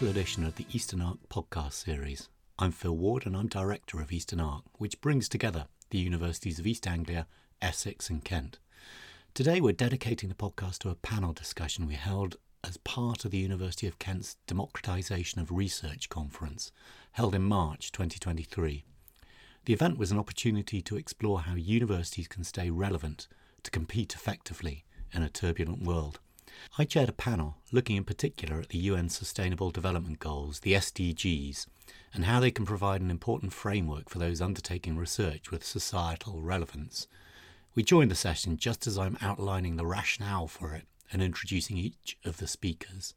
special edition of the Eastern Arc podcast series. I'm Phil Ward and I'm director of Eastern Arc, which brings together the universities of East Anglia, Essex and Kent. Today we're dedicating the podcast to a panel discussion we held as part of the University of Kent's Democratisation of Research conference, held in March 2023. The event was an opportunity to explore how universities can stay relevant to compete effectively in a turbulent world. I chaired a panel looking in particular at the UN Sustainable Development Goals, the SDGs, and how they can provide an important framework for those undertaking research with societal relevance. We joined the session just as I'm outlining the rationale for it and introducing each of the speakers.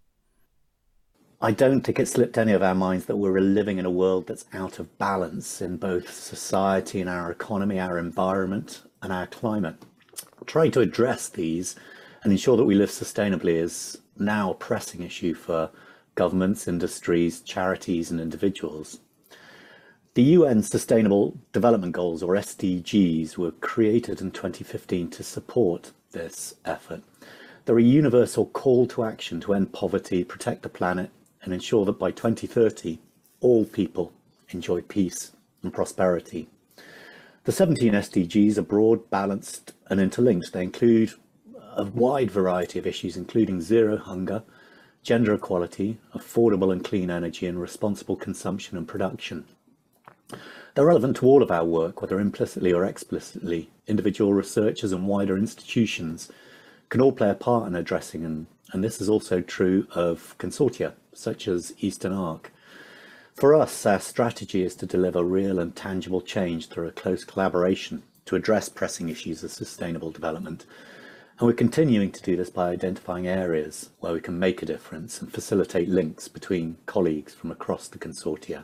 I don't think it slipped any of our minds that we're living in a world that's out of balance in both society and our economy, our environment and our climate. Trying to address these and ensure that we live sustainably is now a pressing issue for governments, industries, charities and individuals. The UN Sustainable Development Goals, or SDGs, were created in 2015 to support this effort. They're a universal call to action to end poverty, protect the planet and ensure that by 2030 all people enjoy peace and prosperity. The 17 SDGs are broad, balanced and interlinked. They include a wide variety of issues, including zero hunger, gender equality, affordable and clean energy, and responsible consumption and production. They're relevant to all of our work, whether implicitly or explicitly. Individual researchers and wider institutions can all play a part in addressing them, and this is also true of consortia, such as Eastern Arc. For us, our strategy is to deliver real and tangible change through a close collaboration to address pressing issues of sustainable development. And we're continuing to do this by identifying areas where we can make a difference and facilitate links between colleagues from across the consortia.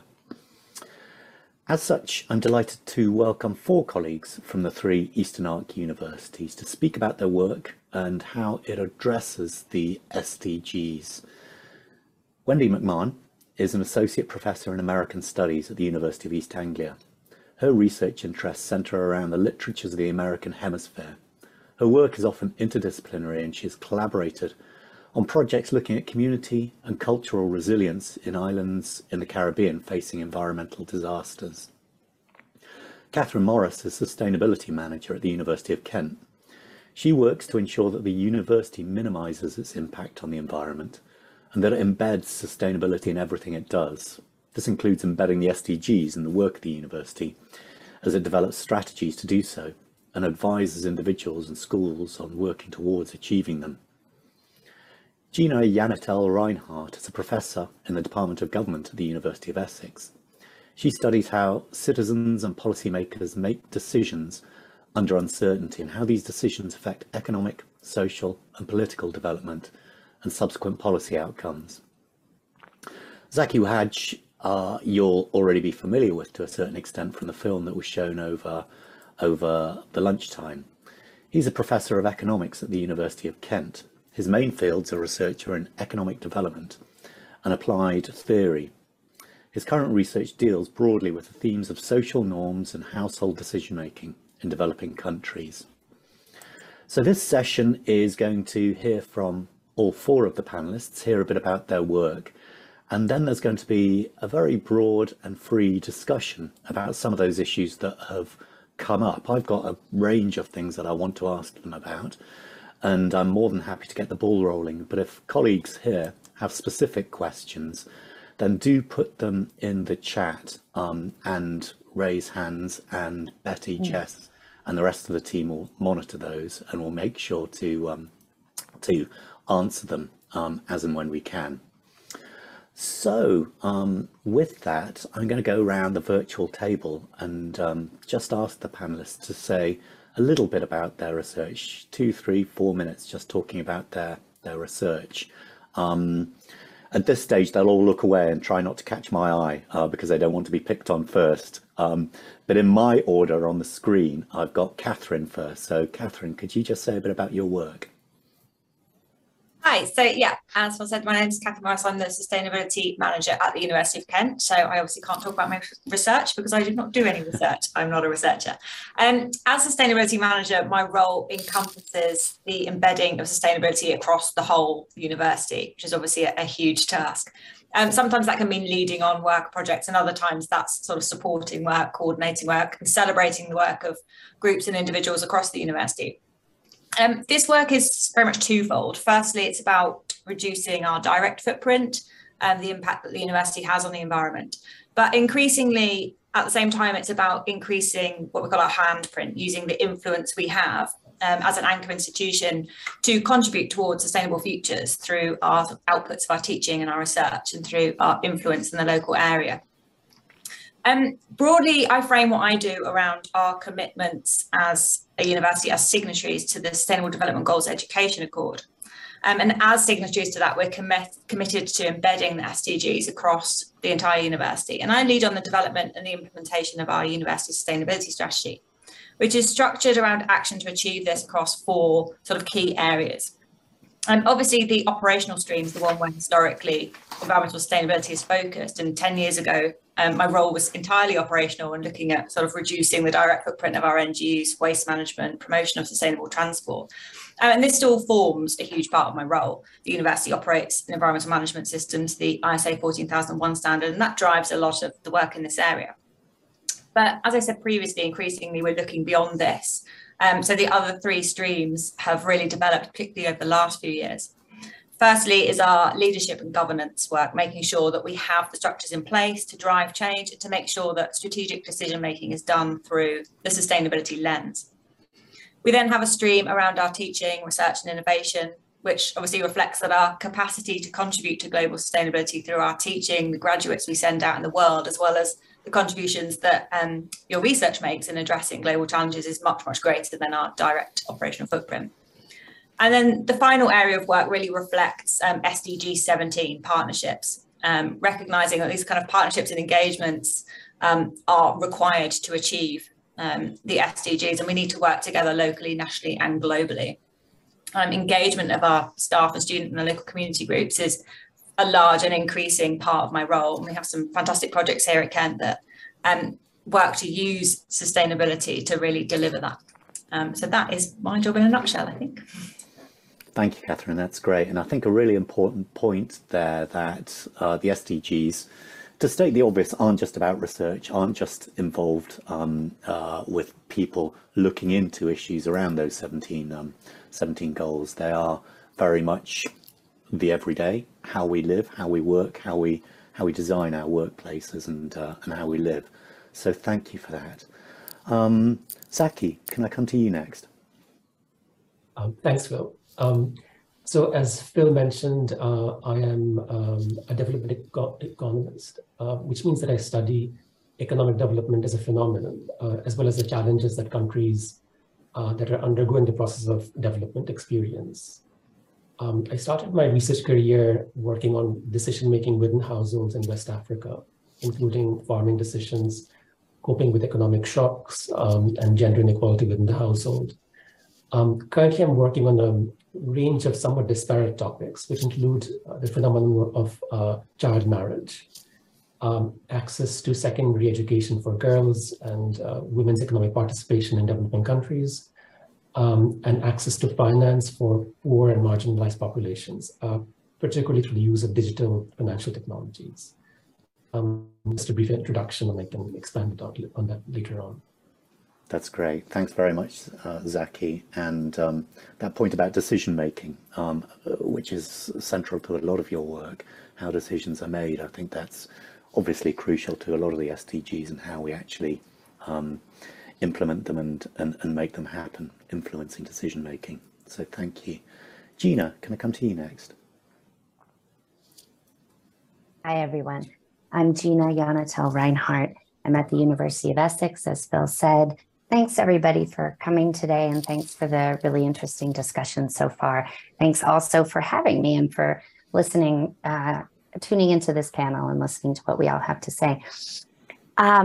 As such, I'm delighted to welcome 4 colleagues from the 3 Eastern Arc universities to speak about their work and how it addresses the SDGs. Wendy McMahon is an Associate Professor in American Studies at the University of East Anglia. Her research interests centre around the literatures of the American Hemisphere. Her work is often interdisciplinary and she has collaborated on projects looking at community and cultural resilience in islands in the Caribbean facing environmental disasters. Catherine Morris is Sustainability Manager at the University of Kent. She works to ensure that the university minimises its impact on the environment and that it embeds sustainability in everything it does. This includes embedding the SDGs in the work of the university as it develops strategies to do so and advises individuals and schools on working towards achieving them. Gina Yanatel Reinhardt is a professor in the Department of Government at the University of Essex. She studies how citizens and policymakers make decisions under uncertainty and how these decisions affect economic, social and political development and subsequent policy outcomes. Zaki Wahaj, you'll already be familiar with to a certain extent from the film that was shown over the lunchtime. He's a professor of economics at the University of Kent. His main fields are research in economic development and applied theory. His current research deals broadly with the themes of social norms and household decision-making in developing countries. So this session is going to hear from all 4 of the panelists, hear a bit about their work, and then there's going to be a very broad and free discussion about some of those issues that have come up. I've got a range of things that I want to ask them about, and I'm more than happy to get the ball rolling. But if colleagues here have specific questions, then do put them in the chat and raise hands, and Betty, Jess, and the rest of the team will monitor those and we'll make sure to answer them as and when we can. So with that, I'm going to go around the virtual table and just ask the panelists to say a little bit about their research, 2, 3, 4 minutes just talking about their research. At this stage, they'll all look away and try not to catch my eye because they don't want to be picked on first. But in my order on the screen, I've got Catherine first. So Catherine, could you just say a bit about your work? Hi, so yeah, as I said, my name is Catherine Morris. I'm the Sustainability Manager at the University of Kent. So I obviously can't talk about my research because I did not do any research. I'm not a researcher. As Sustainability Manager, my role encompasses the embedding of sustainability across the whole university, which is obviously a huge task. Sometimes that can mean leading on work projects, and other times that's sort of supporting work, coordinating work, and celebrating the work of groups and individuals across the university. This work is very much twofold. Firstly, it's about reducing our direct footprint and the impact that the university has on the environment. But increasingly, at the same time, it's about increasing what we call our handprint, using the influence we have as an anchor institution to contribute towards sustainable futures through our outputs of our teaching and our research and through our influence in the local area. Broadly, I frame what I do around our commitments as a university as signatories to the Sustainable Development Goals Education Accord. And as signatories to that, we're committed to embedding the SDGs across the entire university. And I lead on the development and the implementation of our university sustainability strategy, which is structured around action to achieve this across 4 sort of key areas. And obviously the operational stream is the one where historically environmental sustainability is focused. And 10 years ago, my role was entirely operational and looking at sort of reducing the direct footprint of our NGUs, waste management, promotion of sustainable transport. And this still forms a huge part of my role. The university operates an environmental management system to the ISO 14001 standard, and that drives a lot of the work in this area. But as I said previously, increasingly, we're looking beyond this. So the other 3 streams have really developed, particularly over the last few years. Firstly is our leadership and governance work, making sure that we have the structures in place to drive change and to make sure that strategic decision making is done through the sustainability lens. We then have a stream around our teaching, research and innovation, which obviously reflects that our capacity to contribute to global sustainability through our teaching, the graduates we send out in the world, as well as the contributions that your research makes in addressing global challenges is much, much greater than our direct operational footprint. And then the final area of work really reflects SDG 17 partnerships, recognising that these kind of partnerships and engagements are required to achieve the SDGs, and we need to work together locally, nationally and globally. Engagement of our staff and student and the local community groups is a large and increasing part of my role. And we have some fantastic projects here at Kent that work to use sustainability to really deliver that. So that is my job in a nutshell, I think. Thank you, Catherine. That's great. And I think a really important point there that the SDGs, to state the obvious, aren't just about research, aren't just involved with people looking into issues around those 17 goals. They are very much the everyday, how we live, how we work, how we design our workplaces and how we live. So thank you for that. Zaki, can I come to you next? Thanks, Phil. So as Phil mentioned, I am a development economist, which means that I study economic development as a phenomenon, as well as the challenges that countries that are undergoing the process of development experience. I started my research career working on decision-making within households in West Africa, including farming decisions, coping with economic shocks, and gender inequality within the household. Currently, I'm working on a range of somewhat disparate topics, which include the phenomenon of child marriage, access to secondary education for girls, and women's economic participation in developing countries, and access to finance for poor and marginalized populations, particularly through the use of digital financial technologies. Just a brief introduction, and I can expand on that later on. That's great. Thanks very much, Zaki. And that point about decision making, which is central to a lot of your work, how decisions are made, I think that's obviously crucial to a lot of the SDGs and how we actually implement them and make them happen, influencing decision making. So thank you. Gina, can I come to you next? Hi, everyone. I'm Gina Yanatel Reinhardt. I'm at the University of Essex, as Phil said. Thanks, everybody, for coming today, and thanks for the really interesting discussion so far. Thanks also for having me and for listening, tuning into this panel and listening to what we all have to say.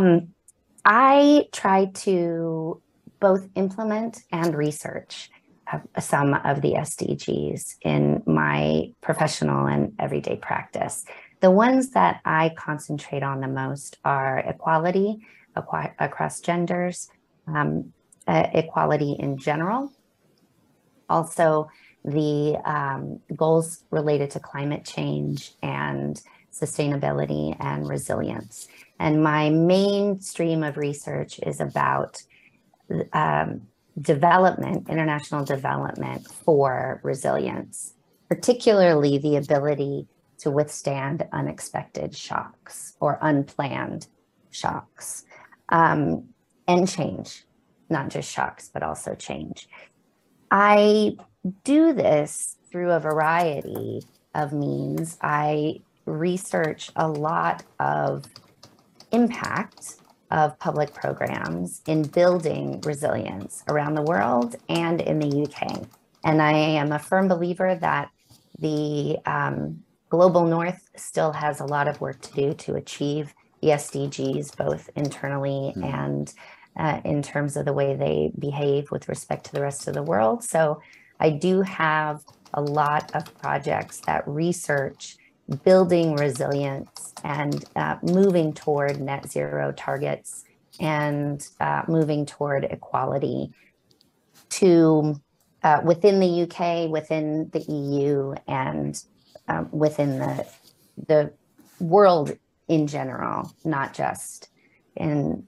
I try to both implement and research some of the SDGs in my professional and everyday practice. The ones that I concentrate on the most are equality across genders, equality in general, also the goals related to climate change and sustainability and resilience. And my main stream of research is about development, international development for resilience, particularly the ability to withstand unexpected shocks or unplanned shocks, and change, not just shocks, but also change. I do this through a variety of means. I research a lot of impact of public programs in building resilience around the world and in the UK. And I am a firm believer that the global north still has a lot of work to do to achieve the SDGs, both internally and in terms of the way they behave with respect to the rest of the world. So I do have a lot of projects that research building resilience and moving toward net zero targets and moving toward equality to within the UK, within the EU, and within the world in general, not just in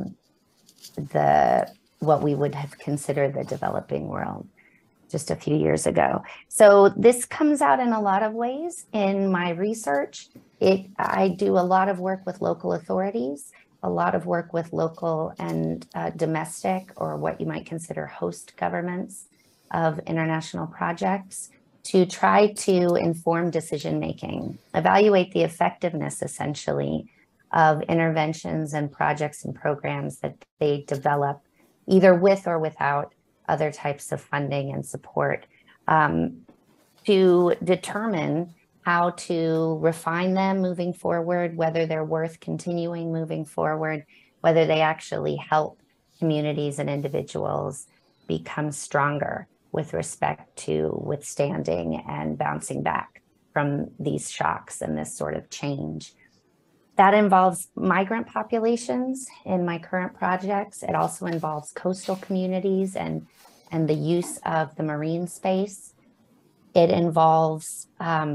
what we would have considered the developing world just a few years ago. So this comes out in a lot of ways in my research. I do a lot of work with local authorities, a lot of work with local and domestic, or what you might consider host governments of international projects, to try to inform decision-making, evaluate the effectiveness, essentially, of interventions and projects and programs that they develop, either with or without other types of funding and support, to determine how to refine them moving forward, whether they're worth continuing moving forward, whether they actually help communities and individuals become stronger with respect to withstanding and bouncing back from these shocks and this sort of change. That involves migrant populations in my current projects. It also involves coastal communities and the use of the marine space. It involves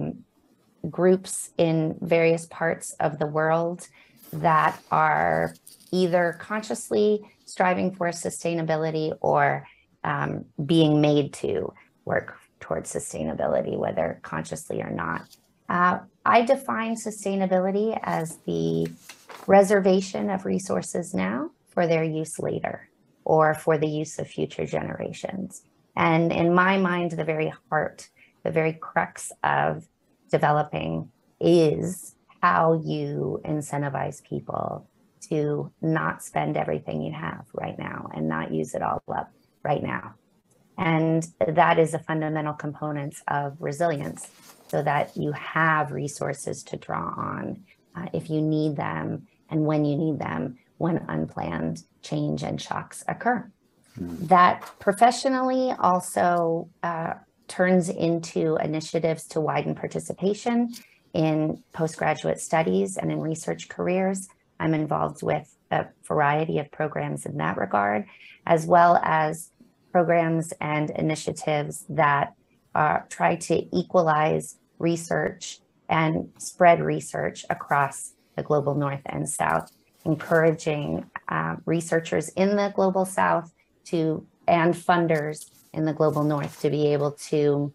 groups in various parts of the world that are either consciously striving for sustainability or being made to work towards sustainability, whether consciously or not. I define sustainability as the reservation of resources now for their use later, or for the use of future generations. And in my mind, the very heart, the very crux of developing is how you incentivize people to not spend everything you have right now and not use it all up right now. And that is a fundamental component of resilience, so that you have resources to draw on if you need them and when you need them, when unplanned change and shocks occur. That professionally also turns into initiatives to widen participation in postgraduate studies and in research careers. I'm involved with a variety of programs in that regard, as well as programs and initiatives that try to equalize research and spread research across the global north and south, encouraging researchers in the global south and funders in the global north to be able to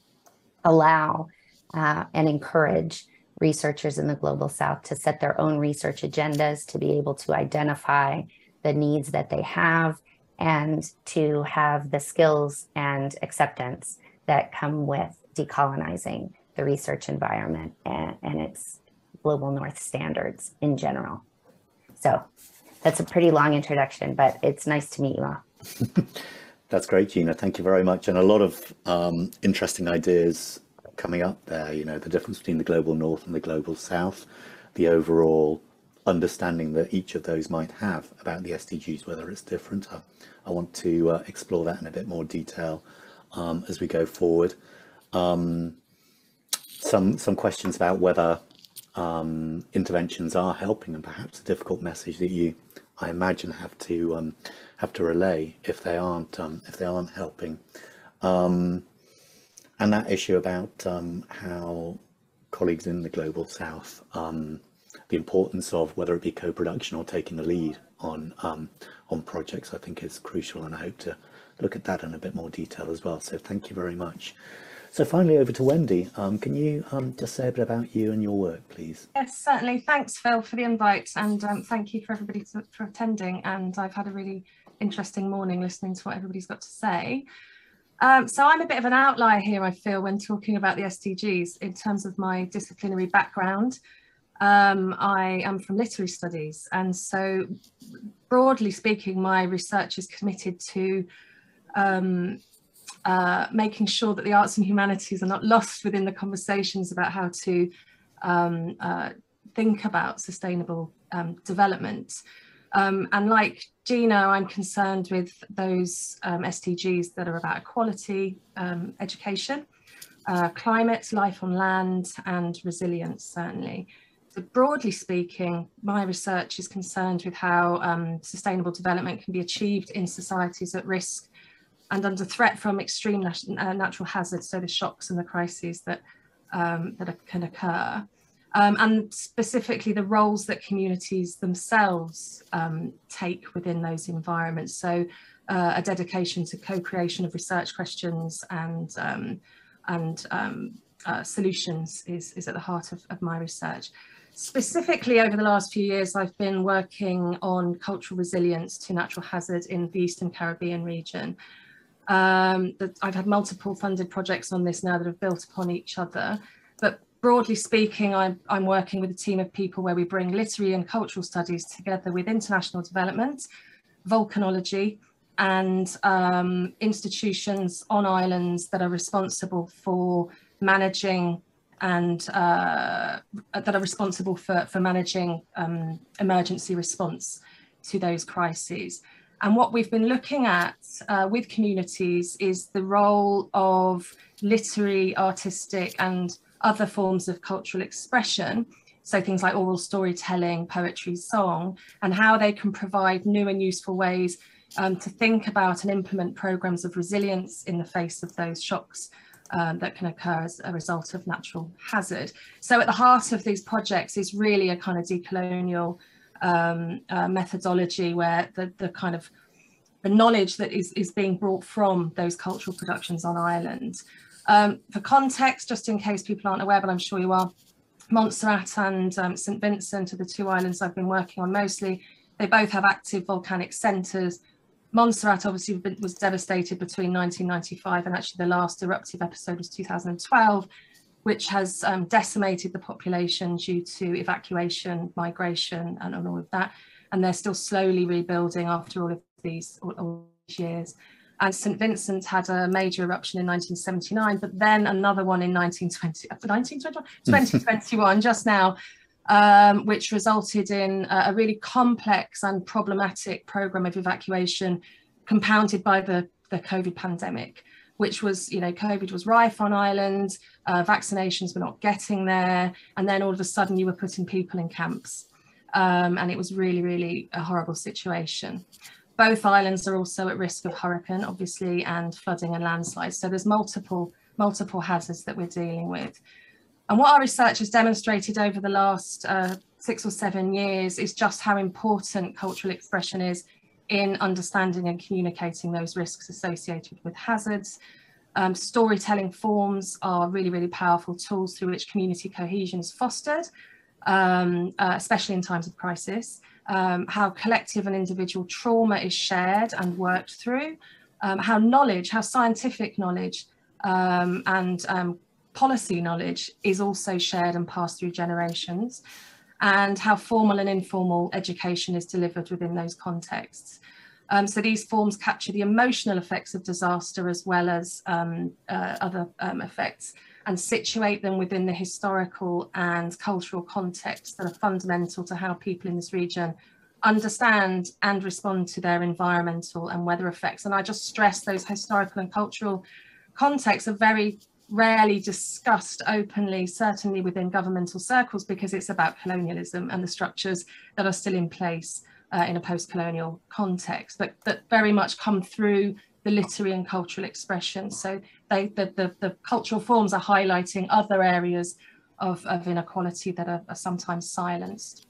allow and encourage researchers in the global south to set their own research agendas, to be able to identify the needs that they have, and to have the skills and acceptance that come with decolonizing the research environment and its global north standards in general. So that's a pretty long introduction, but it's nice to meet you all. That's great, Gina. Thank you very much. And a lot of interesting ideas coming up there, you know, the difference between the global north and the global south, the overall understanding that each of those might have about the SDGs, whether it's different. I want to explore that in a bit more detail as we go forward. Some questions about whether interventions are helping, and perhaps a difficult message that you, I imagine, have to relay if they aren't helping. And that issue about how colleagues in the Global South, the importance of whether it be co-production or taking the lead on projects, I think is crucial, and I hope to look at that in a bit more detail as well. So thank you very much. So finally, over to Wendy. Can you just say a bit about you and your work, please? Yes, certainly. Thanks, Phil, for the invite, and thank you for everybody for attending. And I've had a really interesting morning listening to what everybody's got to say. So I'm a bit of an outlier here, I feel, when talking about the SDGs in terms of my disciplinary background. I am from literary studies, and so broadly speaking, my research is committed to making sure that the arts and humanities are not lost within the conversations about how to think about sustainable development. And like Gina, I'm concerned with those SDGs that are about equality, education, climate, life on land, and resilience, certainly. So broadly speaking, my research is concerned with how sustainable development can be achieved in societies at risk and under threat from extreme natural hazards, so the shocks and the crises that can occur. And specifically the roles that communities themselves take within those environments. So a dedication to co-creation of research questions and solutions is at the heart of my research. Specifically over the last few years, I've been working on cultural resilience to natural hazard in the Eastern Caribbean region. I've had multiple funded projects on this now that have built upon each other, but broadly speaking, I'm working with a team of people where we bring literary and cultural studies together with international development, volcanology, and institutions on islands that are responsible for managing and that are responsible for managing emergency response to those crises. And what we've been looking at with communities is the role of literary, artistic, and other forms of cultural expression, so things like oral storytelling, poetry, song, and how they can provide new and useful ways to think about and implement programs of resilience in the face of those shocks that can occur as a result of natural hazard. So at the heart of these projects is really a kind of decolonial methodology where the knowledge that is being brought from those cultural productions on island. For context, just in case people aren't aware, but I'm sure you are, Montserrat and St. Vincent are the two islands I've been working on mostly. They both have active volcanic centres. Montserrat obviously was devastated between 1995 and actually the last eruptive episode was 2012, which has decimated the population due to evacuation, migration, and all of that. And they're still slowly rebuilding after all of these years. And St. Vincent had a major eruption in 1979, but then another one in 2021, just now, which resulted in a really complex and problematic program of evacuation compounded by the COVID pandemic, which was, COVID was rife on island, vaccinations were not getting there, and then all of a sudden you were putting people in camps. And it was really, really a horrible situation. Both islands are also at risk of hurricane, obviously, and flooding and landslides. So there's multiple hazards that we're dealing with. And what our research has demonstrated over the last 6 or 7 years is just how important cultural expression is in understanding and communicating those risks associated with hazards. Storytelling forms are really, really powerful tools through which community cohesion is fostered, especially in times of crisis. How collective and individual trauma is shared and worked through, how scientific knowledge and policy knowledge is also shared and passed through generations, and how formal and informal education is delivered within those contexts. So these forms capture the emotional effects of disaster as well as other effects, and situate them within the historical and cultural contexts that are fundamental to how people in this region understand and respond to their environmental and weather effects. And I just stress those historical and cultural contexts are very rarely discussed openly, certainly within governmental circles, because it's about colonialism and the structures that are still in place in a post-colonial context, but that very much come through the literary and cultural expression. So the cultural forms are highlighting other areas of inequality that are sometimes silenced.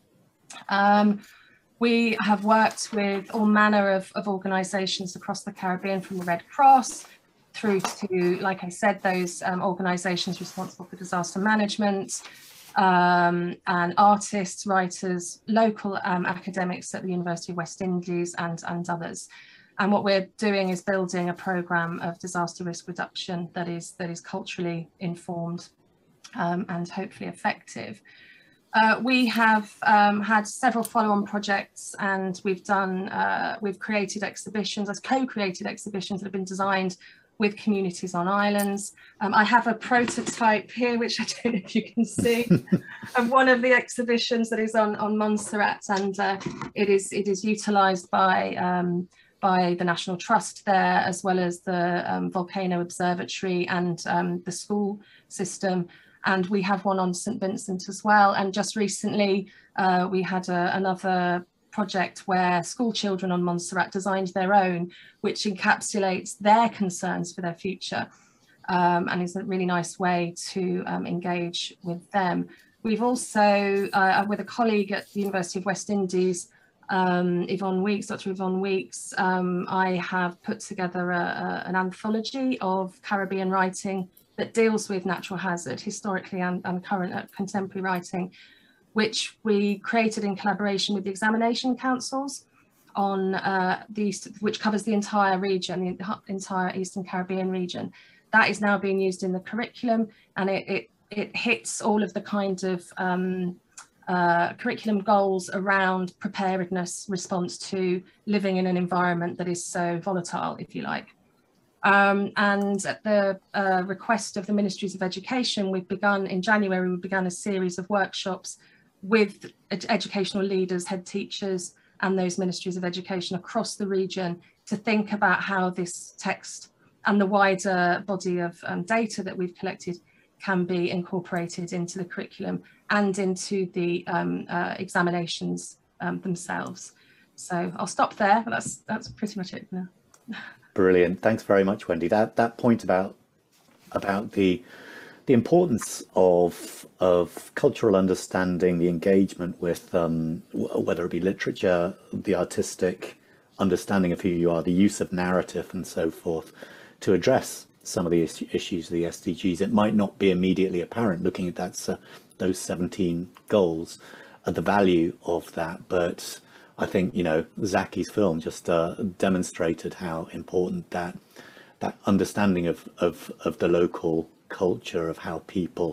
We have worked with all manner of organisations across the Caribbean, from the Red Cross through to, like I said, those organisations responsible for disaster management, and artists, writers, local academics at the University of West Indies and others. And what we're doing is building a programme of disaster risk reduction that is culturally informed and hopefully effective. We have had several follow-on projects, and we've created exhibitions, co-created exhibitions that have been designed with communities on islands. I have a prototype here, which I don't know if you can see, of one of the exhibitions that is on Montserrat, and it is utilised by the National Trust there, as well as the Volcano Observatory and the school system. And we have one on St. Vincent as well. And just recently, we had another project where school children on Montserrat designed their own, which encapsulates their concerns for their future, and is a really nice way to engage with them. We've also, with a colleague at the University of West Indies, Yvonne Weeks, Dr. Yvonne Weeks, I have put together an anthology of Caribbean writing that deals with natural hazard, historically and current contemporary writing, which we created in collaboration with the examination councils on which covers the entire region, the entire Eastern Caribbean region. That is now being used in the curriculum, and it hits all of the kind of curriculum goals around preparedness, response to living in an environment that is so volatile, if you like. And at the request of the Ministries of Education, in January, we began a series of workshops with educational leaders, head teachers, and those Ministries of Education across the region to think about how this text and the wider body of data that we've collected can be incorporated into the curriculum and into the examinations themselves. So I'll stop there, but that's pretty much it now. Brilliant. Thanks very much, Wendy. That point about the importance of cultural understanding, the engagement with whether it be literature, the artistic understanding of who you are, the use of narrative and so forth to address some of the issues of the SDGs. It might not be immediately apparent looking at those 17 goals, the value of that, but I think, Zaki's film just demonstrated how important that understanding of the local culture, of how people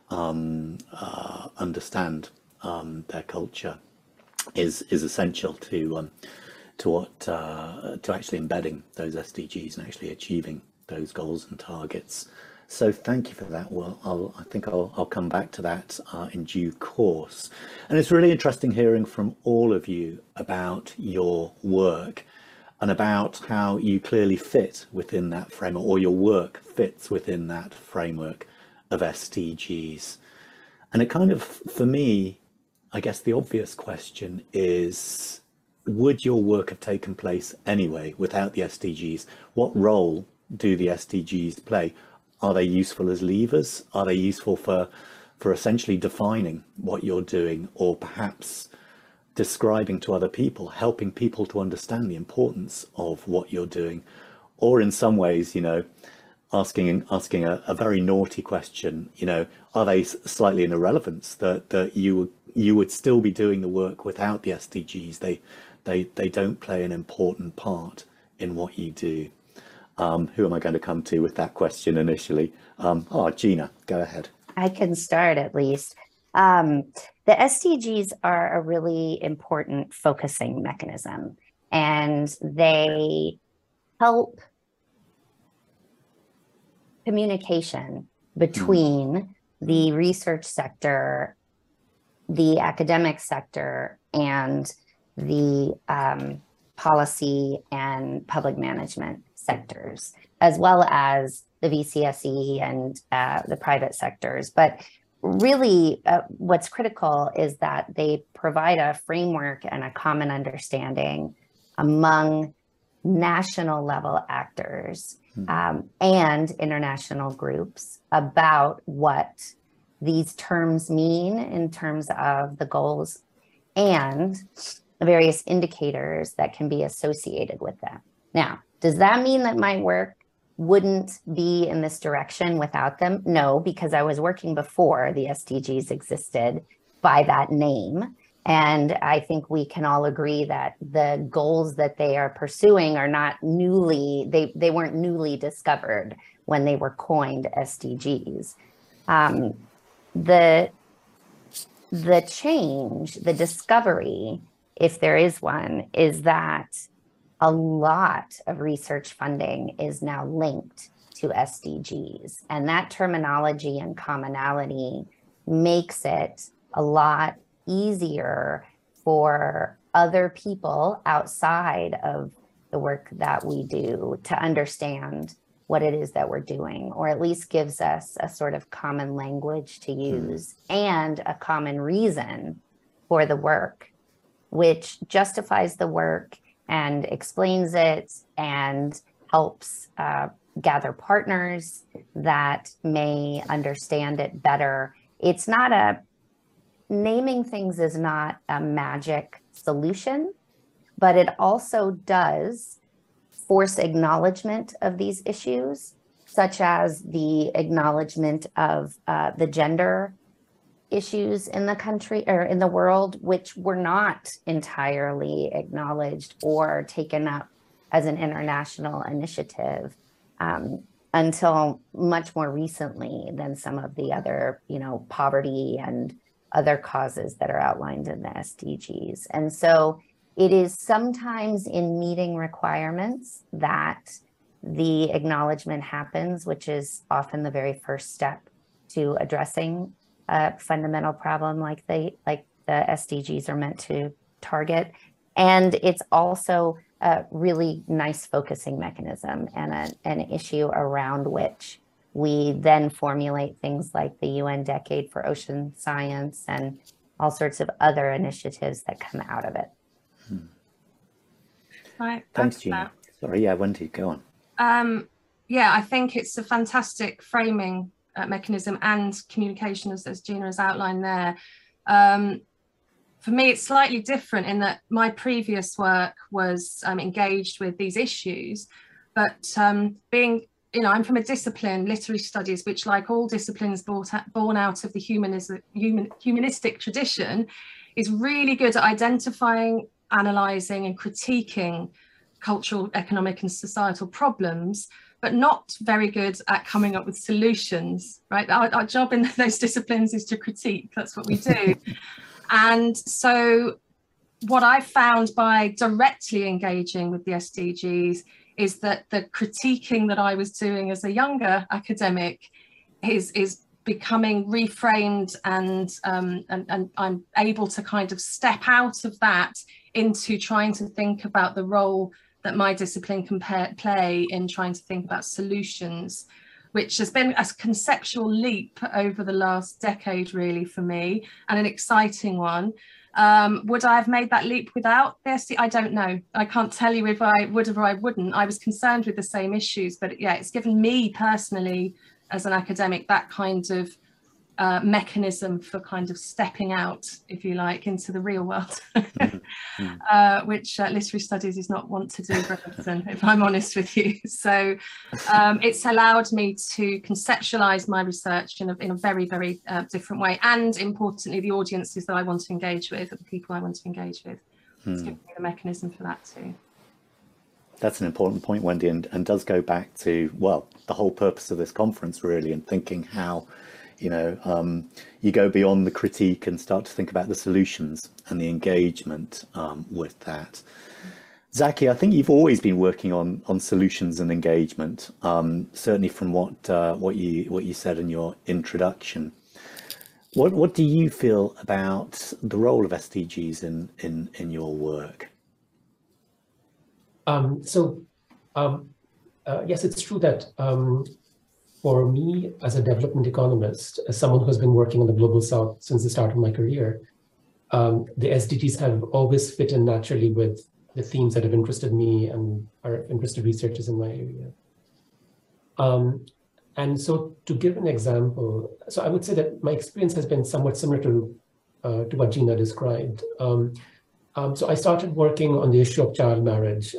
understand their culture is essential to actually embedding those SDGs and actually achieving those goals and targets. So thank you for that. Well, I think I'll come back to that in due course. And it's really interesting hearing from all of you about your work and about how you clearly fit within that framework, or your work fits within that framework of SDGs. And it kind of, for me, I guess the obvious question is, would your work have taken place anyway without the SDGs? What role do the SDGs play? Are they useful as levers? Are they useful for essentially defining what you're doing, or perhaps describing to other people, helping people to understand the importance of what you're doing? Or in some ways, asking a very naughty question, are they slightly an irrelevance that you would still be doing the work without the SDGs? They don't play an important part in what you do. Who am I going to come to with that question initially? Gina, go ahead. I can start at least. The SDGs are a really important focusing mechanism, and they help communication between the research sector, the academic sector, and the policy and public management sectors, as well as the VCSE and the private sectors. But really, what's critical is that they provide a framework and a common understanding among national level actors and international groups about what these terms mean in terms of the goals and the various indicators that can be associated with them. Now, does that mean that my work wouldn't be in this direction without them? No, because I was working before the SDGs existed by that name. And I think we can all agree that the goals that they are pursuing are not newly, they weren't newly discovered when they were coined SDGs. The change, the discovery, if there is one, is that a lot of research funding is now linked to SDGs. And that terminology and commonality makes it a lot easier for other people outside of the work that we do to understand what it is that we're doing, or at least gives us a sort of common language to use and a common reason for the work, which justifies the work and explains it and helps gather partners that may understand it better. It's not a, naming things is not a magic solution, but it also does force acknowledgement of these issues, such as the acknowledgement of the gender issues in the country or in the world, which were not entirely acknowledged or taken up as an international initiative until much more recently than some of the other, poverty and other causes that are outlined in the SDGs. And so it is sometimes in meeting requirements that the acknowledgement happens, which is often the very first step to addressing a fundamental problem like the SDGs are meant to target. And it's also a really nice focusing mechanism and an issue around which we then formulate things like the UN Decade for Ocean Science and all sorts of other initiatives that come out of it. Right. Thanks, Gina. Sorry, Wendy, go on. I think it's a fantastic framing mechanism and communication, as Gina has outlined there. For me, it's slightly different in that my previous work was engaged with these issues, but being, I'm from a discipline, literary studies, which, like all disciplines born out of the humanistic tradition, is really good at identifying, analysing and critiquing cultural, economic and societal problems, but not very good at coming up with solutions, right? Our job in those disciplines is to critique. That's what we do. And so what I found by directly engaging with the SDGs is that the critiquing that I was doing as a younger academic is becoming reframed, and I'm able to kind of step out of that into trying to think about the role that my discipline can play in trying to think about solutions, which has been a conceptual leap over the last decade, really, for me, and an exciting one. Would I have made that leap without the SD? I don't know. I can't tell you if I would have or I wouldn't. I was concerned with the same issues, but yeah, it's given me personally as an academic that kind of mechanism for kind of stepping out, if you like, into the real world, which literary studies is not want to do very often, if I'm honest with you. So it's allowed me to conceptualize my research in a very, very different way, and importantly, the audiences that I want to engage with, the people I want to engage with. It's given me the mechanism for that too. That's an important point, Wendy, and does go back to, well, the whole purpose of this conference, really, and thinking how you go beyond the critique and start to think about the solutions and the engagement with that. Zaki, I think you've always been working on solutions and engagement, certainly from what you said in your introduction. What do you feel about the role of SDGs in your work? Yes, it's true that for me, as a development economist, as someone who's been working on the Global South since the start of my career, the SDGs have always fit in naturally with the themes that have interested me and are interested researchers in my area. And so to give an example, so I would say that my experience has been somewhat similar to what Gina described. So I started working on the issue of child marriage,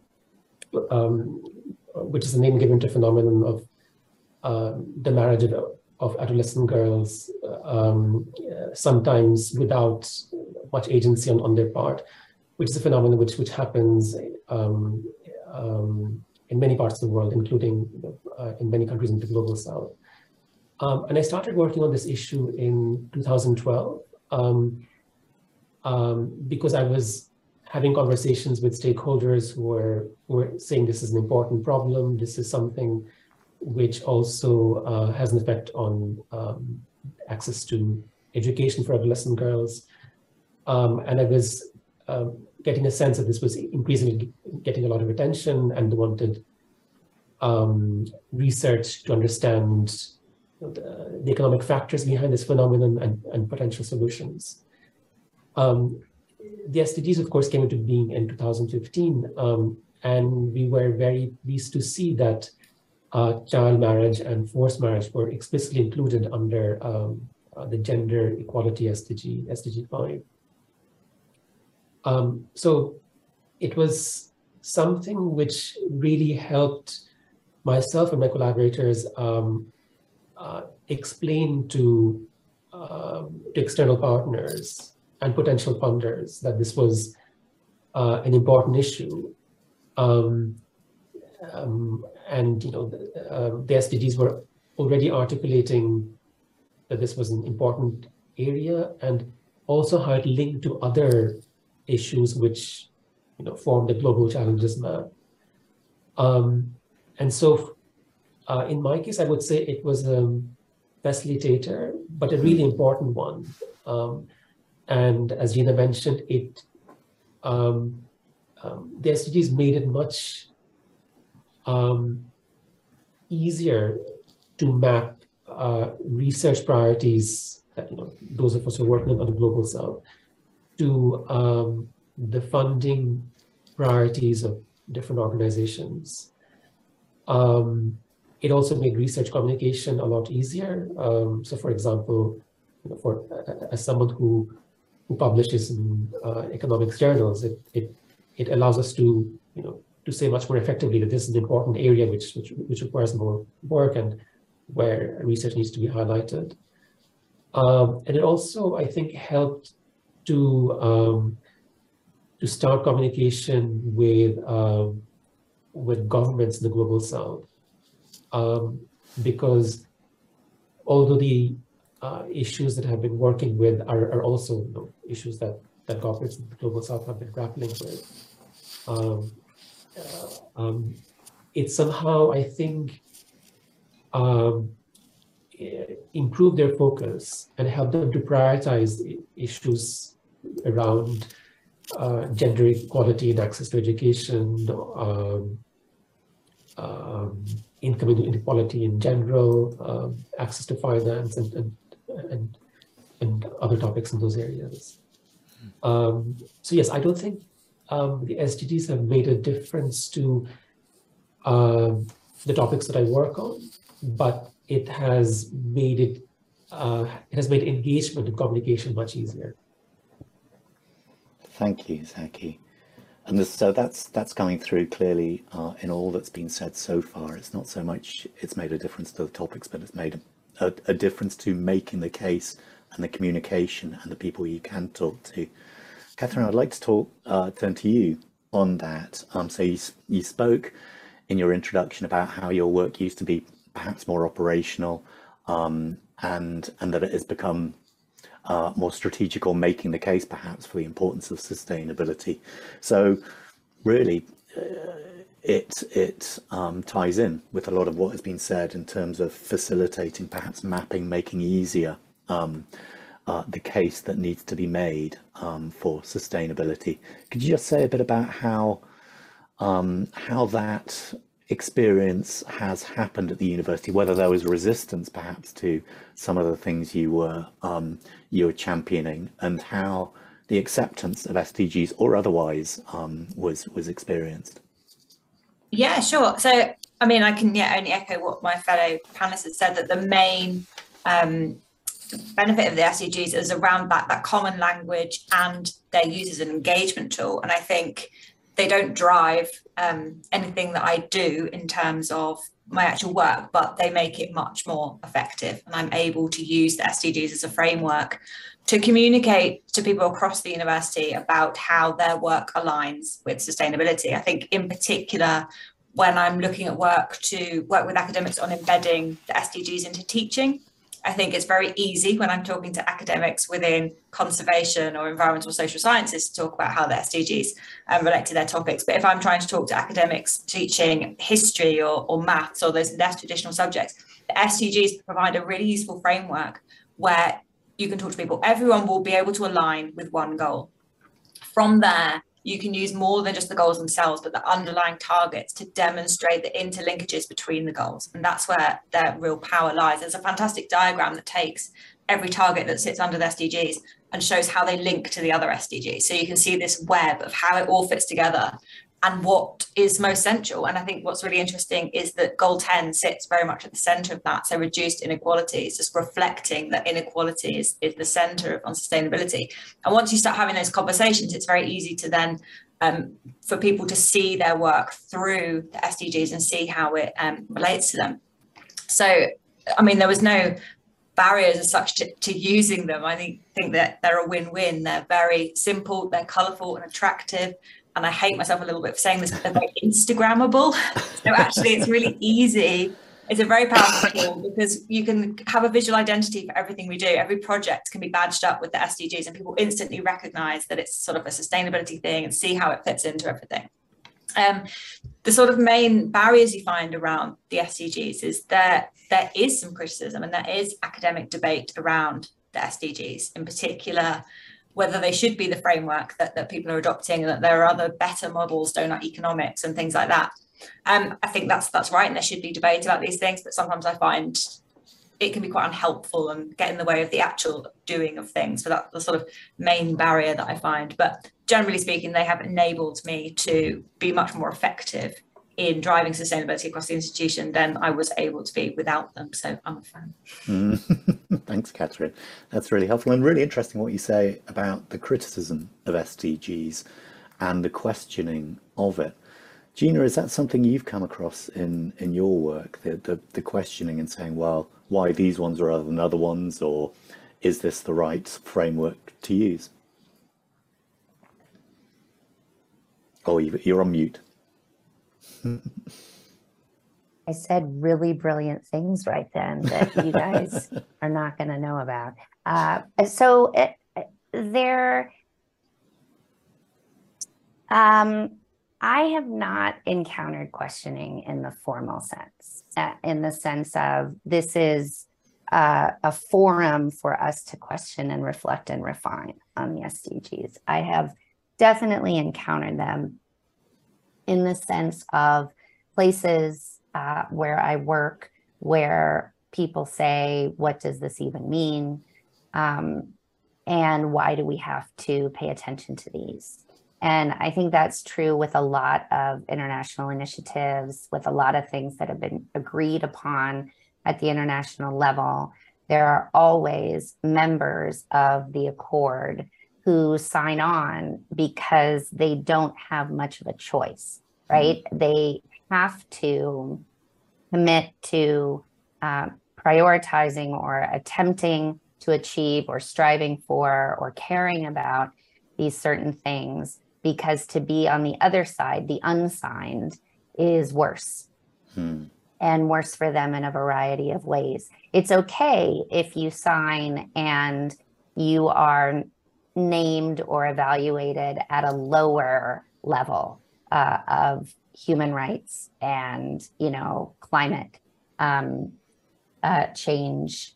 which is a name given to a phenomenon of the marriage of adolescent girls, sometimes without much agency on their part, which is a phenomenon which happens in many parts of the world, including in many countries in the Global South. And I started working on this issue in 2012 because I was having conversations with stakeholders who were saying this is an important problem. This is something which also has an effect on access to education for adolescent girls. And I was getting a sense that this was increasingly getting a lot of attention, and wanted research to understand the economic factors behind this phenomenon and potential solutions. The SDGs, of course, came into being in 2015, and we were very pleased to see that child marriage and forced marriage were explicitly included under the gender equality SDG, SDG 5. So it was something which really helped myself and my collaborators explain to external partners and potential funders that this was an important issue. And the SDGs were already articulating that this was an important area, and also how it linked to other issues which form the global challenges map. And so in my case, I would say it was a facilitator, but a really important one. And as Gina mentioned, the SDGs made it much easier to map research priorities that those of us who are working on the Global South to the funding priorities of different organizations. It also made research communication a lot easier. So, for example, as someone who publishes in economics journals, it allows us to say much more effectively that this is an important area which requires more work and where research needs to be highlighted. And it also, I think, helped to start communication with governments in the Global South, because although the issues that I've been working with are also issues that governments in the Global South have been grappling with, it somehow, I think, improve their focus and help them to prioritize issues around gender equality and access to education, income inequality in general, access to finance, and other topics in those areas. So yes, I don't think the SDGs have made a difference to the topics that I work on, but it has made engagement and communication much easier. Thank you, Zaki. And so that's coming through clearly in all that's been said so far. It's not so much it's made a difference to the topics, but it's made a difference to making the case and the communication and the people you can talk to. Catherine, I'd like to turn to you on that. So you spoke in your introduction about how your work used to be perhaps more operational, and that it has become more strategic, or making the case perhaps for the importance of sustainability. So really it ties in with a lot of what has been said in terms of facilitating, perhaps mapping, making easier the case that needs to be made for sustainability. Could you just say a bit about how how that experience has happened at the university, whether there was resistance perhaps to some of the things you were championing, and how the acceptance of SDGs or otherwise was experienced. Yeah, sure. So, I mean, I can only echo what my fellow panelists have said, that the main benefit of the SDGs is around that common language, and their use as an engagement tool. And I think they don't drive anything that I do in terms of my actual work, but they make it much more effective. And I'm able to use the SDGs as a framework to communicate to people across the university about how their work aligns with sustainability. I think in particular, when I'm looking at work with academics on embedding the SDGs into teaching, I think it's very easy when I'm talking to academics within conservation or environmental social sciences to talk about how the SDGs relate to their topics. But if I'm trying to talk to academics teaching history or maths or those less traditional subjects, the SDGs provide a really useful framework where you can talk to people. Everyone will be able to align with one goal. From there, you can use more than just the goals themselves, but the underlying targets to demonstrate the interlinkages between the goals. And that's where their real power lies. There's a fantastic diagram that takes every target that sits under the SDGs and shows how they link to the other SDGs. So you can see this web of how it all fits together and what is most central. And I think what's really interesting is that goal 10 sits very much at the center of that. So reduced inequalities, just reflecting that inequality is the center of sustainability. And once you start having those conversations, it's very easy to then for people to see their work through the SDGs and see how it relates to them. So, I mean, there was no barriers as such to using them. I think that they're a win-win. They're very simple, they're colorful and attractive. And I hate myself a little bit for saying this, but they're very Instagrammable. So actually it's really easy. It's a very powerful tool because you can have a visual identity for everything we do. Every project can be badged up with the SDGs and people instantly recognize that it's sort of a sustainability thing and see how it fits into everything. The sort of main barriers you find around the SDGs is that there is some criticism and there is academic debate around the SDGs, in particular whether they should be the framework that people are adopting and that there are other better models, donut economics and things like that. I think that's right, and there should be debate about these things, but sometimes I find it can be quite unhelpful and get in the way of the actual doing of things. So that's the sort of main barrier that I find. But generally speaking, they have enabled me to be much more effective in driving sustainability across the institution than I was able to be without them. So I'm a fan. Thanks, Catherine. That's really helpful and really interesting what you say about the criticism of SDGs and the questioning of it. Gina, is that something you've come across in your work, the questioning and saying, well, why these ones are other than other ones, or is this the right framework to use? Oh, you're on mute. I said really brilliant things right then that you guys are not going to know about. I have not encountered questioning in the formal sense, in the sense of this is a forum for us to question and reflect and refine on the SDGs. I have definitely encountered them in the sense of places where I work, where people say, what does this even mean? And why do we have to pay attention to these? And I think that's true with a lot of international initiatives, with a lot of things that have been agreed upon at the international level. There are always members of the Accord who sign on because they don't have much of a choice, right? They have to commit to prioritizing or attempting to achieve or striving for or caring about these certain things, because to be on the other side, the unsigned, is worse and worse for them in a variety of ways. It's okay if you sign and you are named or evaluated at a lower level of human rights and, climate change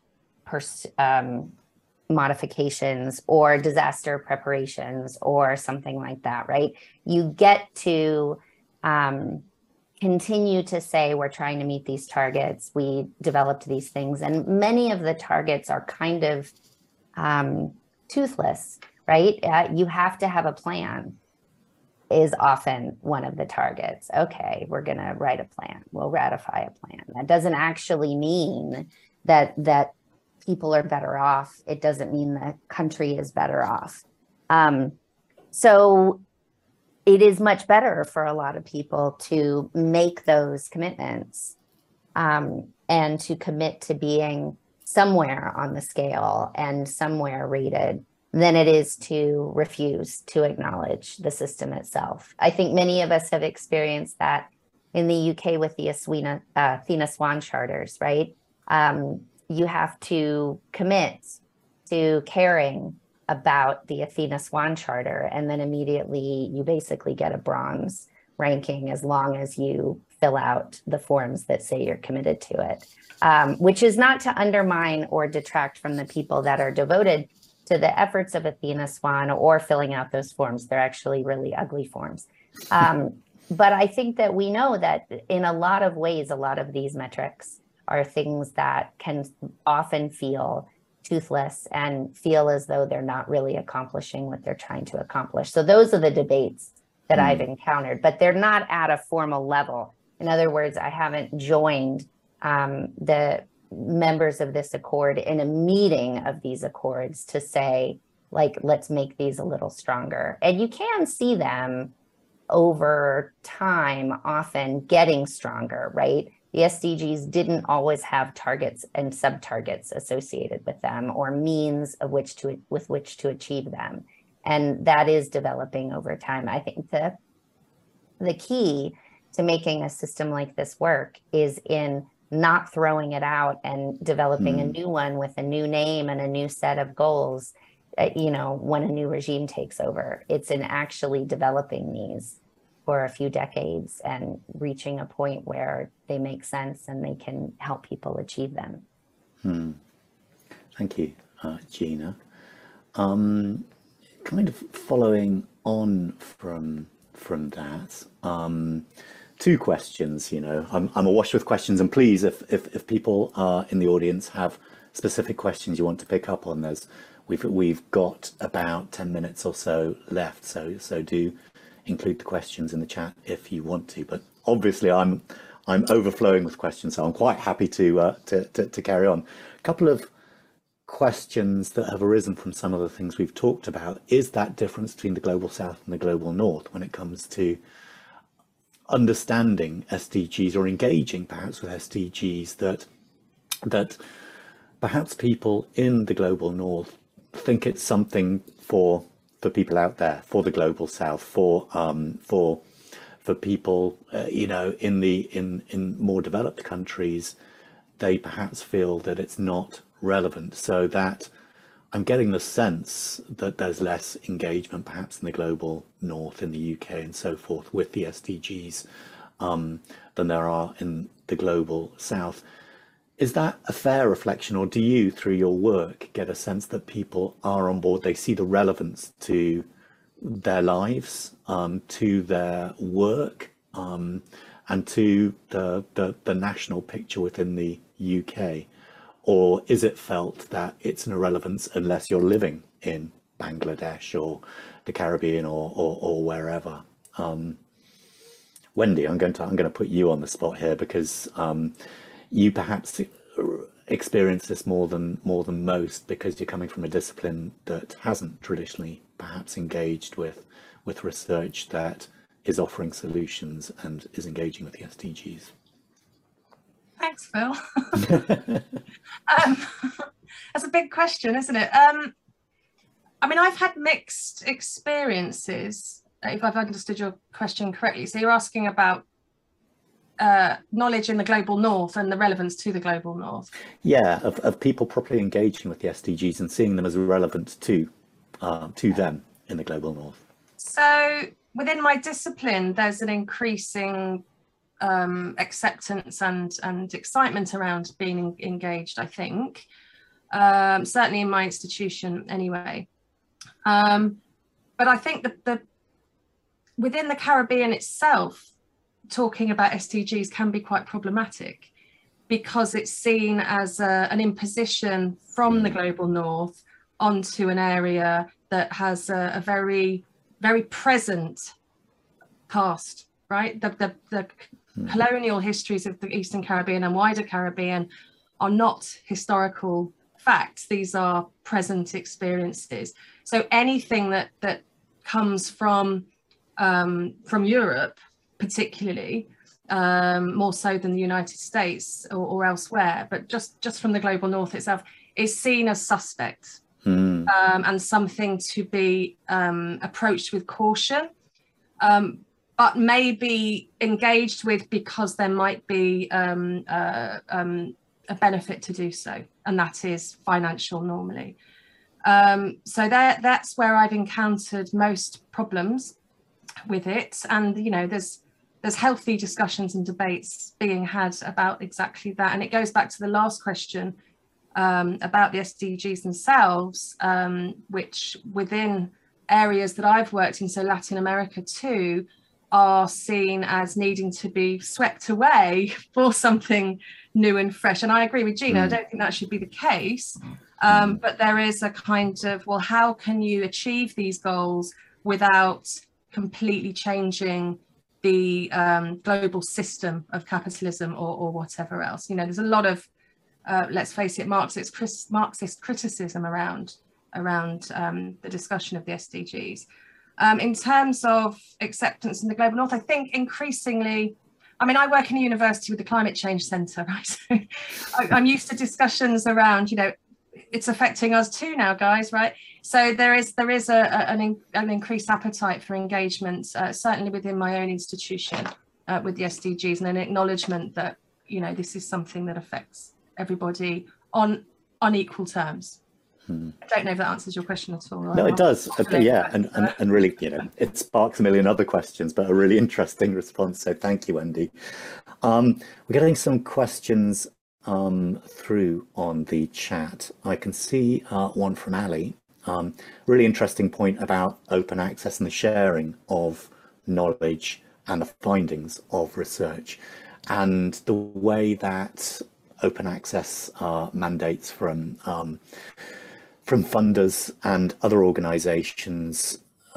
modifications or disaster preparations or something like that, right? You get to continue to say we're trying to meet these targets. We developed these things, and many of the targets are kind of toothless, right? You have to have a plan is often one of the targets. Okay, we're going to write a plan. We'll ratify a plan. That doesn't actually mean that people are better off. It doesn't mean the country is better off. So it is much better for a lot of people to make those commitments and to commit to being somewhere on the scale and somewhere rated than it is to refuse to acknowledge the system itself. I think many of us have experienced that in the UK with the Athena Swan charters, right? You have to commit to caring about the Athena Swan Charter, and then immediately you basically get a bronze ranking as long as you fill out the forms that say you're committed to it, which is not to undermine or detract from the people that are devoted to the efforts of Athena Swan or filling out those forms. They're actually really ugly forms. But I think that we know that in a lot of ways, a lot of these metrics are things that can often feel toothless and feel as though they're not really accomplishing what they're trying to accomplish. So those are the debates that I've encountered, but they're not at a formal level. In other words, I haven't joined the members of this accord in a meeting of these accords to say, like, let's make these a little stronger. And you can see them over time often getting stronger, right? The SDGs didn't always have targets and sub-targets associated with them or means of with which to achieve them. And that is developing over time. I think the key to making a system like this work is in not throwing it out and developing a new one with a new name and a new set of goals, when a new regime takes over. It's in actually developing these for a few decades and reaching a point where they make sense and they can help people achieve them. Thank you, Gina. Kind of following on from that, two questions. I'm awash with questions, and please, if people in the audience have specific questions you want to pick up on, we've got about 10 minutes or so left, so do include the questions in the chat if you want to. But obviously, I'm overflowing with questions, so I'm quite happy to carry on. A couple of questions that have arisen from some of the things we've talked about is that difference between the global south and the global north when it comes to understanding SDGs or engaging perhaps with SDGs that perhaps people in the global north think it's something for people out there, for the global south, for people in more developed countries. They perhaps feel that it's not relevant, so that I'm getting the sense that there's less engagement perhaps in the global north, in the UK and so forth, with the SDGs than there are in the global south. Is that a fair reflection, or do you, through your work, get a sense that people are on board, they see the relevance to their lives, to their work, and to the national picture within the UK? Or is it felt that it's an irrelevance unless you're living in Bangladesh or the Caribbean or wherever? Wendy, I'm going to put you on the spot here, because you perhaps experience this more than most, because you're coming from a discipline that hasn't traditionally perhaps engaged with research that is offering solutions and is engaging with the SDGs. Thanks, Phil. That's a big question, isn't it? I mean, I've had mixed experiences, if I've understood your question correctly. So you're asking about knowledge in the global north and the relevance to the global north. Yeah, of people properly engaging with the SDGs and seeing them as relevant to them in the global north. So within my discipline, there's an increasing acceptance and excitement around being engaged, I think, certainly in my institution anyway. But I think that within the Caribbean itself, talking about SDGs can be quite problematic because it's seen as an imposition from the global north onto an area that has a very, very present past, right? The colonial histories of the Eastern Caribbean and wider Caribbean are not historical facts. These are present experiences. So anything that comes from Europe, particularly, more so than the United States or elsewhere, but just from the global north itself, is seen as suspect and something to be approached with caution, but maybe engaged with because there might be a benefit to do so, and that is financial normally. So that's where I've encountered most problems with it, and there's healthy discussions and debates being had about exactly that. And it goes back to the last question about the SDGs themselves, which within areas that I've worked in, so Latin America too, are seen as needing to be swept away for something new and fresh. And I agree with Gina, I don't think that should be the case. But there is a kind of, well, how can you achieve these goals without completely changing the global system of capitalism or whatever else? There's a lot of, let's face it, Marxist criticism around the discussion of the SDGs. In terms of acceptance in the global north, I think increasingly, I work in a university with the Climate Change Centre, right? So I'm used to discussions around, it's affecting us too now, guys, right? So there is an increased appetite for engagement, certainly within my own institution with the SDGs, and an acknowledgement that, this is something that affects everybody on equal terms. I don't know if that answers your question at all. No, it does. Yeah, and really, it sparks a million other questions, but a really interesting response. So thank you, Wendy. We're getting some questions through on the chat. I can see one from Ali. Really interesting point about open access and the sharing of knowledge and the findings of research, and the way that open access mandates from funders and other organizations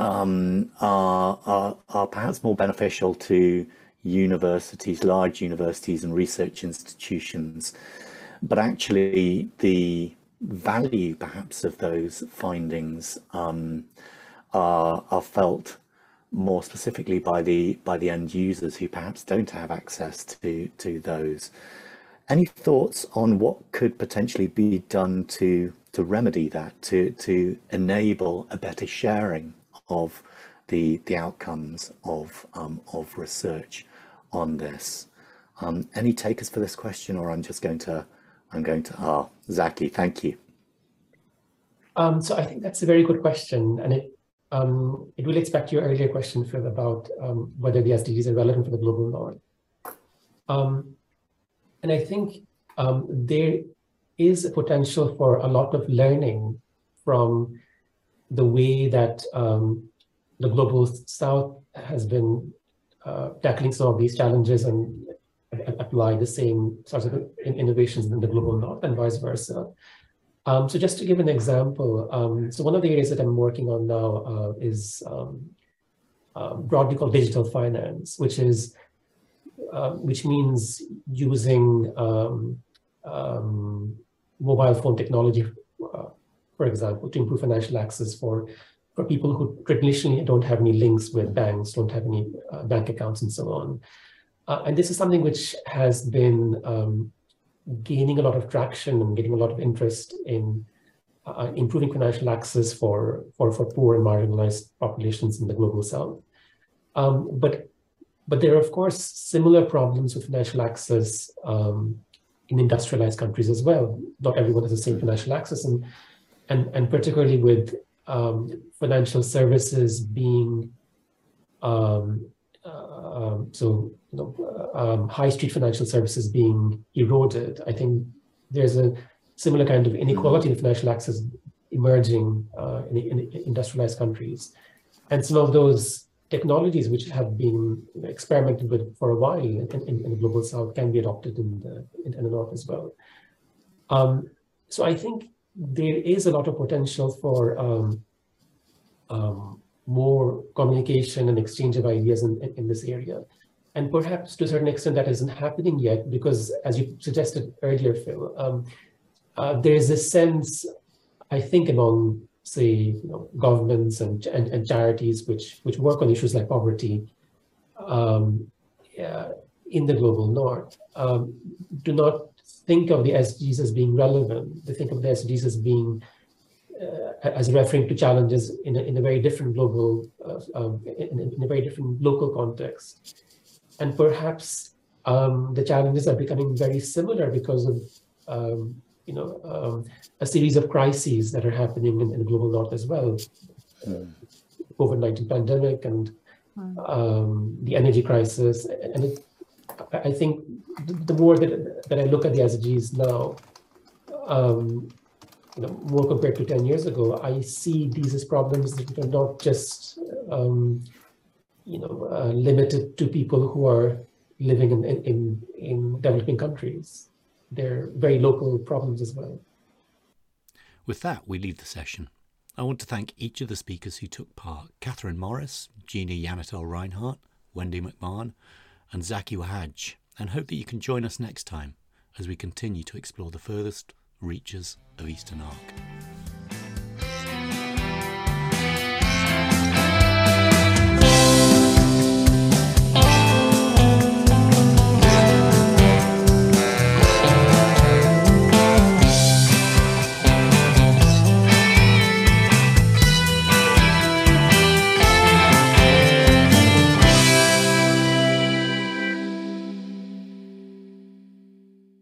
are perhaps more beneficial to universities, large universities and research institutions, but actually the value perhaps of those findings are felt more specifically by the end users who perhaps don't have access to those. Any thoughts on what could potentially be done to remedy that, to enable a better sharing of the outcomes of research on this? Any takers for this question, or I'm going to Zaki, thank you. So I think that's a very good question, and it relates back to your earlier question, Phil, about whether the SDGs are relevant for the global north. And I think there is a potential for a lot of learning from the way that the global south has been tackling some of these challenges and apply the same sorts of innovations in the global north and vice versa. So just to give an example, so one of the areas that I'm working on now is broadly called digital finance, which means using mobile phone technology, for example, to improve financial access for people who traditionally don't have any links with banks, don't have any bank accounts and so on. And this is something which has been gaining a lot of traction and getting a lot of interest in improving financial access for poor and marginalized populations in the global south. But there are, of course, similar problems with financial access in industrialized countries as well. Not everyone has the same financial access, and particularly with financial services being high street financial services being eroded. I think there's a similar kind of inequality in financial access emerging in industrialized countries, and some of those technologies which have been experimented with for a while in the global south can be adopted in the north as well. So I think there is a lot of potential for more communication and exchange of ideas in this area. And perhaps to a certain extent that isn't happening yet because, as you suggested earlier, Phil, there is a sense, I think, among, say, governments and charities which work on issues like poverty in the global north, do not think of the SDGs as being relevant. They think of the SDGs as being as referring to challenges in a very different global, in a very different local context. And perhaps the challenges are becoming very similar because of a series of crises that are happening in the global north as well. COVID-19 pandemic and the energy crisis. And I think the more that I look at the SDGs now, more compared to 10 years ago, I see these as problems that are not just limited to people who are living in developing countries. They're very local problems as well. With that, we leave the session. I want to thank each of the speakers who took part: Catherine Morris, Gina Yanatel-Reinhardt, Wendy McMahon, and Zaki Wahaj, and hope that you can join us next time as we continue to explore the furthest reaches of Eastern Arc.